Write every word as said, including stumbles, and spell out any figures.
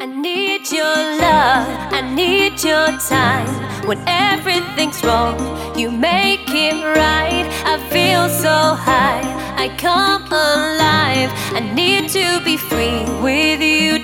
need your love, I need your time. When everything's wrong, you make it right. I feel so high, I come alive. I need to be free with you